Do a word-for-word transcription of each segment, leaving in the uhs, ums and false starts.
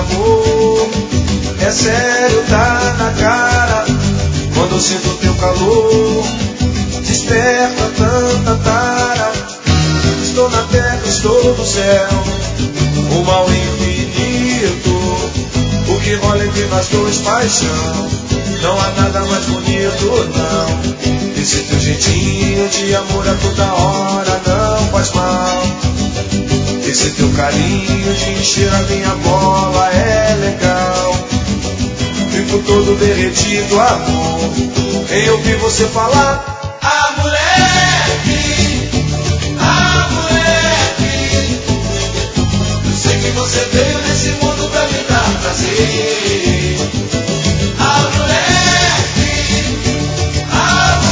amor. É sério, tá na cara. Quando eu sinto teu calor, desperta tanta tara. Estou na terra, estou no céu, o mal infinito. O que rola entre nós dois, paixão. Não há nada mais bonito, não. Esse teu jeitinho de amor a toda hora não faz mal. Esse teu carinho de encher a minha bola é legal. Fico todo derretido, amor, em ouvir você falar. Ah, moleque, ah, moleque, eu sei que você veio nesse mundo pra me dar prazer. Ah, moleque, ah,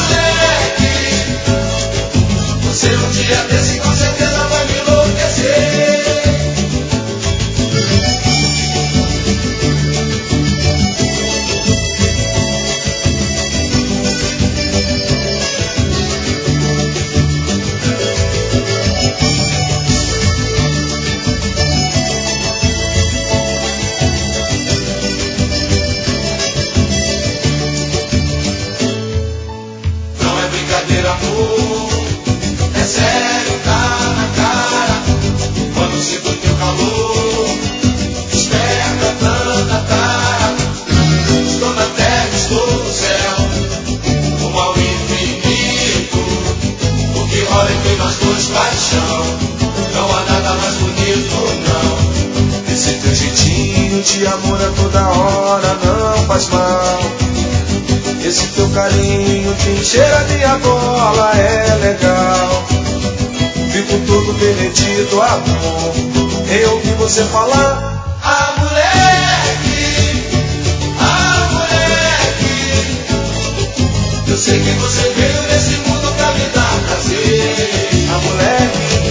moleque, você um dia desse com certeza vai me enlouquecer. De amor a toda hora não faz mal. Esse teu carinho de encher a minha bola é legal. Fico todo derretido, amor, em ouvir você falar. Ah, moleque, ah, moleque, eu sei que você veio nesse mundo pra me dar prazer. Ah, moleque,